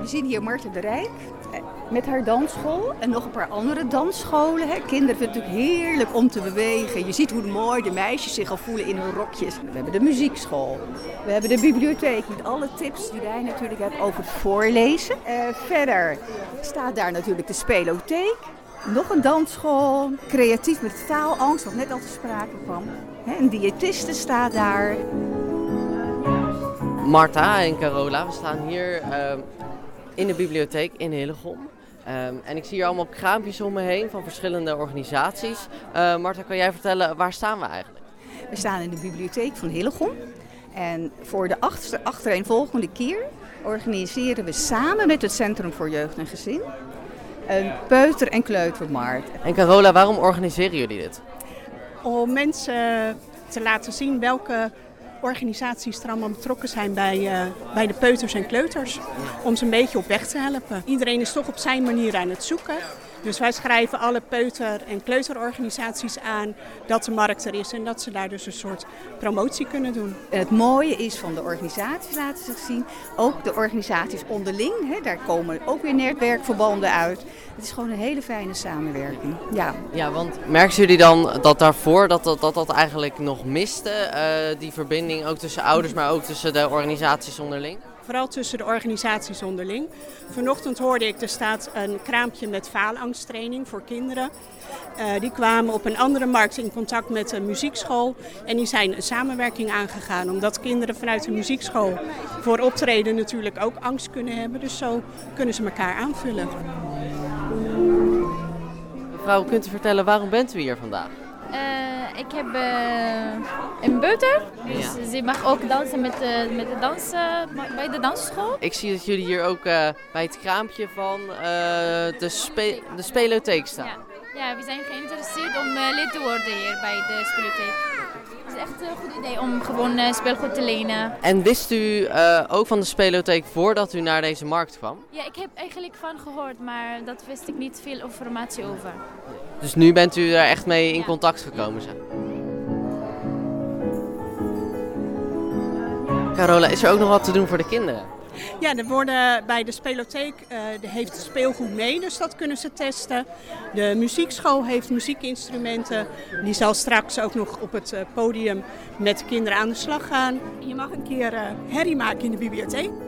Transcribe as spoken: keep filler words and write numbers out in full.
we zien hier Marten de Rijk met haar dansschool en nog een paar andere dansscholen. Hè. Kinderen vinden het natuurlijk heerlijk om te bewegen. Je ziet hoe mooi de meisjes zich al voelen in hun rokjes. We hebben de muziekschool. We hebben de bibliotheek met alle tips die wij natuurlijk hebben over het voorlezen. Uh, verder staat daar natuurlijk de spelotheek. Nog een dansschool. Creatief met faalangst, wat net al te sprake kwam. Hè, een diëtiste staat daar. Marta en Carola, we staan hier uh, in de bibliotheek in Hillegom. Um, en ik zie hier allemaal kraampjes om me heen van verschillende organisaties. Uh, Marta, kan jij vertellen, waar staan we eigenlijk? We staan in de bibliotheek van Hillegom. En voor de achter, achtereenvolgende keer organiseren we samen met het Centrum voor Jeugd en Gezin een peuter- en kleutermarkt. En Carola, waarom organiseren jullie dit? Om mensen te laten zien welke organisaties er allemaal betrokken zijn bij, uh, bij de peuters en kleuters. Om ze een beetje op weg te helpen. Iedereen is toch op zijn manier aan het zoeken. Dus wij schrijven alle peuter- en kleuterorganisaties aan dat de markt er is en dat ze daar dus een soort promotie kunnen doen. En het mooie is van de organisaties laten zich zien, ook de organisaties onderling, hè, daar komen ook weer netwerkverbanden uit. Het is gewoon een hele fijne samenwerking. Ja, ja, want merken jullie dan dat daarvoor dat dat, dat, dat eigenlijk nog miste, uh, die verbinding ook tussen ouders, maar ook tussen de organisaties onderling? Vooral tussen de organisaties onderling. Vanochtend hoorde ik, er staat een kraampje met faalangsttraining voor kinderen. Uh, die kwamen op een andere markt in contact met een muziekschool. En die zijn een samenwerking aangegaan. Omdat kinderen vanuit de muziekschool voor optreden natuurlijk ook angst kunnen hebben. Dus zo kunnen ze elkaar aanvullen. Mevrouw, kunt u vertellen waarom bent u hier vandaag? Uh, ik heb uh, een peuter, dus ja. Ze mag ook dansen met, uh, met de dans, uh, bij de dansschool. Ik zie dat jullie hier ook uh, bij het kraampje van uh, de, spe- de spelotheek staan. Ja. ja, we zijn geïnteresseerd om uh, lid te worden hier bij de spelotheek. Het is echt een goed idee om gewoon uh, speelgoed te lenen. En wist u uh, ook van de spelotheek voordat u naar deze markt kwam? Ja, ik heb eigenlijk van gehoord, maar dat wist ik niet veel informatie over. Dus nu bent u er echt mee in ja. contact gekomen zijn? Carola, is er ook nog wat te doen voor de kinderen? Ja, er worden bij de spelotheek uh, heeft speelgoed mee, dus dat kunnen ze testen. De muziekschool heeft muziekinstrumenten. Die zal straks ook nog op het uh, podium met de kinderen aan de slag gaan. Je mag een keer uh, herrie maken in de bibliotheek.